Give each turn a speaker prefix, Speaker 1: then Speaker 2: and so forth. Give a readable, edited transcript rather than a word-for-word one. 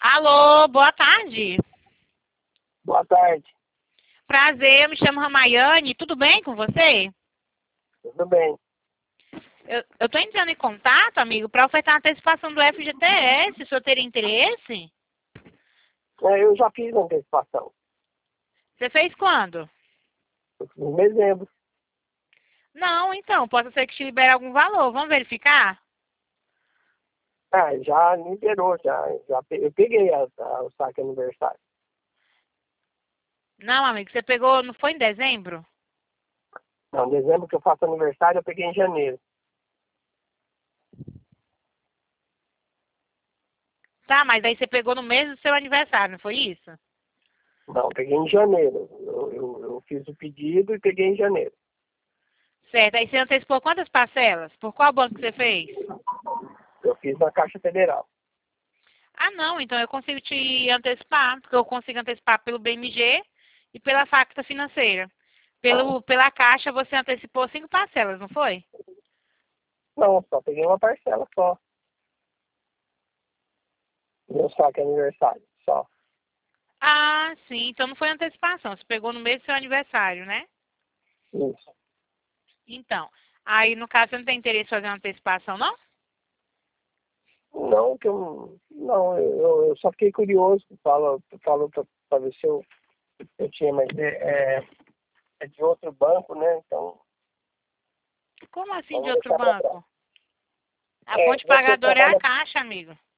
Speaker 1: Alô, boa tarde.
Speaker 2: Boa tarde,
Speaker 1: Prazer, eu me chamo Ramayane. Tudo bem com você?
Speaker 2: tudo bem?
Speaker 1: Eu tô entrando em contato, amigo, para ofertar uma antecipação do FGTS. O senhor teria interesse?
Speaker 2: Eu já fiz a antecipação,
Speaker 1: Você fez quando?
Speaker 2: em dezembro.
Speaker 1: Não, então, pode ser que te libere algum valor. Vamos verificar?
Speaker 2: Já liberou, eu peguei o saque aniversário.
Speaker 1: Não, amigo, você pegou, não foi em dezembro?
Speaker 2: Não, em dezembro que eu faço aniversário, eu peguei em janeiro.
Speaker 1: Tá, mas aí você pegou no mês do seu aniversário, não foi isso?
Speaker 2: Não, eu peguei em janeiro. Eu fiz o pedido e peguei em janeiro.
Speaker 1: Certo, aí você antecipou quantas parcelas? Por qual banco que você fez?
Speaker 2: Eu fiz na Caixa Federal.
Speaker 1: Ah, não, então eu consigo te antecipar, porque eu consigo antecipar pelo BMG e pela Facta Financeira. Pela Caixa você antecipou 5 parcelas, não foi?
Speaker 2: Não, só peguei uma parcela só. Meu saque aniversário, só.
Speaker 1: Ah, sim, então não foi antecipação, você pegou no mês do seu aniversário, né?
Speaker 2: Isso.
Speaker 1: Então, aí no caso você não tem interesse em fazer uma antecipação, não?
Speaker 2: Não, que eu. Não, eu só fiquei curioso. Falo pra ver se eu tinha, mas é de outro banco, né? Então
Speaker 1: Como assim de
Speaker 2: vamos
Speaker 1: outro
Speaker 2: deixar pra trás.
Speaker 1: banco? A fonte
Speaker 2: Você
Speaker 1: pagadora é a
Speaker 2: trabalha.
Speaker 1: Caixa, amigo.